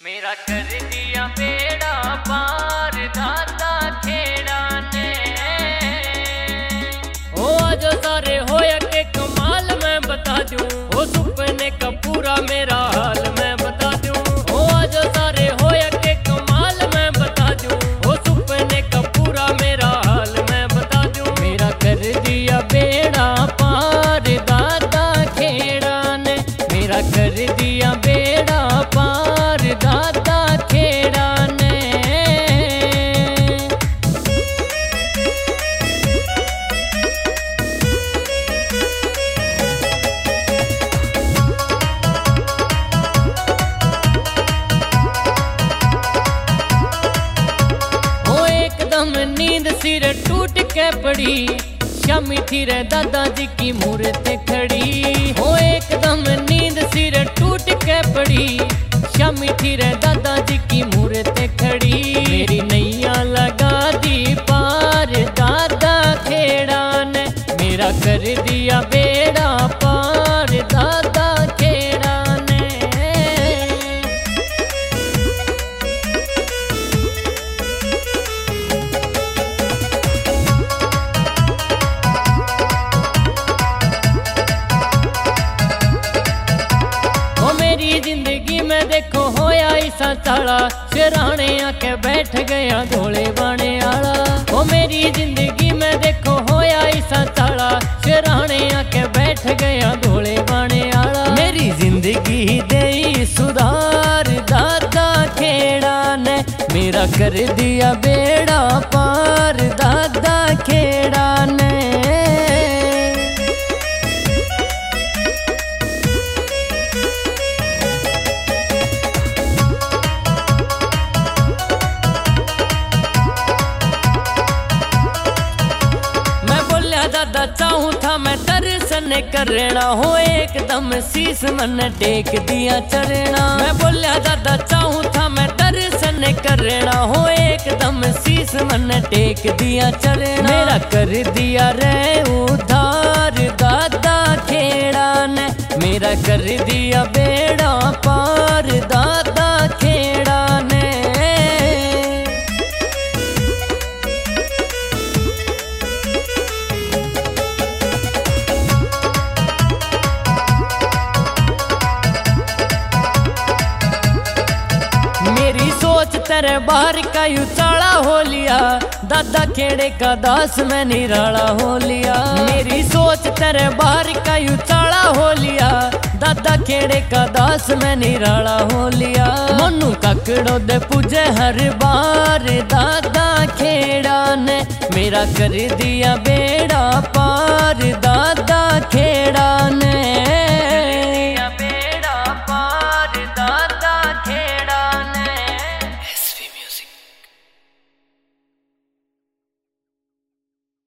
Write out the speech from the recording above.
मेरा कर दिया बेड़ा पार दादा खेड़ा ने। ओ आज सारे होया के कमाल मैं बता दूं, ओ सुपने का पूरा मेरा हाल मैं बता दूं। ओ आज सारे होया के कमाल मैं बता दूं, ओ सुपने का पूरा मेरा हाल मैं बता दूं। मेरा कर दिया बेड़ा पार दादा खेड़ा ने, मेरा कर दिया बेड़ा पार दादा खेड़ा ने। ओ एकदम नींद सिर टूट के पड़ी, शामी थी रे दादाजी की मूर्त खड़ी। हो एकदम नींद सिर टूट के पड़ी, शामी थी रे दादाजी की मूर्त खड़ी। मेरी नैया लगा दी पार दादा खेड़ा ने, मेरा कर दिया बेड़ा पार दादा खेड़ा ने। मेरी जिंदगी में देखो होया ऐसा ताला, सिराने आके बैठ गया घोड़े बाने आला। ओ मेरी जिंदगी में देखो होया ऐसा ताला, सिराने आके बैठ गया घोड़े बाने आला। मेरी जिंदगी दे सुधार दादा खेड़ा ने, मेरा कर दिया बेड़ा पार दादा खेड़ा ने। दादा चाहूं था मैं दर्शन करना, हो एकदम शीश मन टेक दिया चरना। मैं बोलिया दादा चाहूं था मैं दर्शन करना, हो एकदम शीश मन टेक दिया चरना। मेरा कर दिया रे उधार दादा खेड़ा ने, मेरा कर दिया बेड़ा पार दादा खेड़ा ने। मेरी सोच तेरे बाहर का यू चाला हो लिया, दादा खेड़े का दास मैं निराला हो लिया। मेरी सोच तेरे बाहर का यू चाला हो लिया, दादा खेड़े का दास मैं निराला हो लिया। मनु काकड़ो दे पूजे हर बार दादा खेड़ा ने, मेरा कर दिया बेड़ा पार दादा खेड़ा